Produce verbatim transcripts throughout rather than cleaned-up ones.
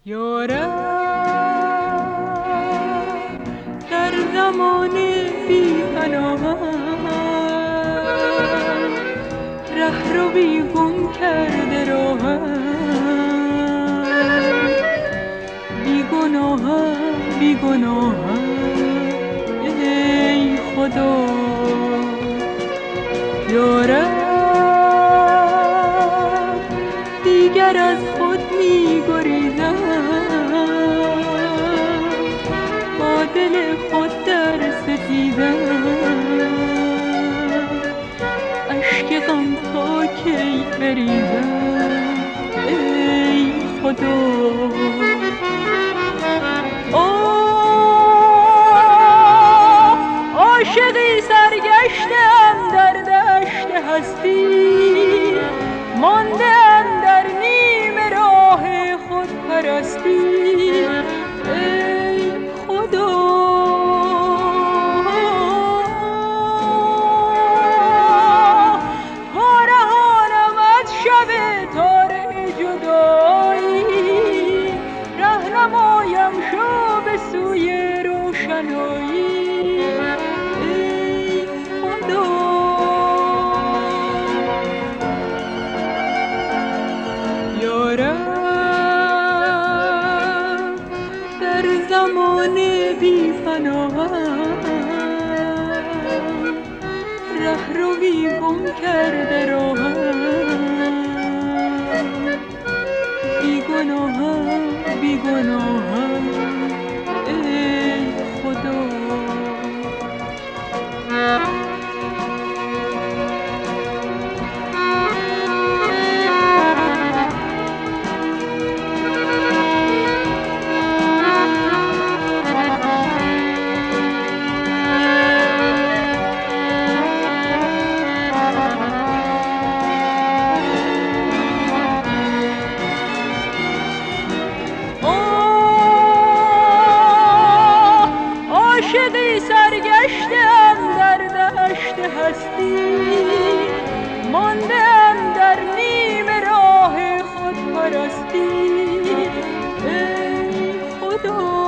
یارم در زمان بی پناهم ره رو بی گم کرده راهم، بی گناهم بی گناهم ای خدا. یارم دیگر از خود می گریزم، با دل خود در ستیزم، اشک غم تا کی بریزم ای خدا. آه عاشقی سرگشتم در دشت هستی، ماندم در نیم راه خود پرستی ای خدا. پارهانم از شب تار جدایی، رهنمایم شو به سوی روشنایی ای خدا. یارم در زمان بی پناهم ره رو بی گم کرده راهم، بی گناهم بی گناهم ای خدا. عاشقی سرگشتم در دشت هستی، ماندم در نیم راه خود پرستی ای خدا.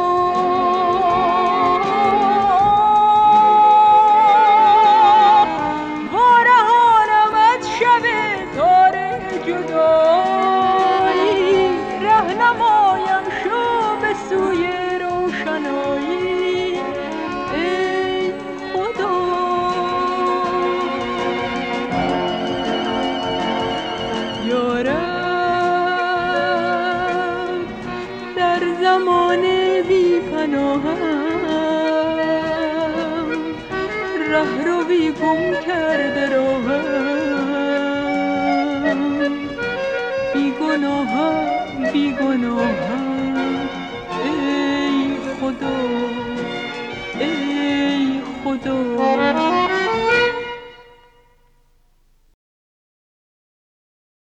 پارهانم از شب تار جدایی، رهنمایم شو به سوی روشنایی ای خدا. یارم در زمان بی پناهم ره رو بی گم کرده راهم، بی گناهم بی گناهم ای خدا ای خدا.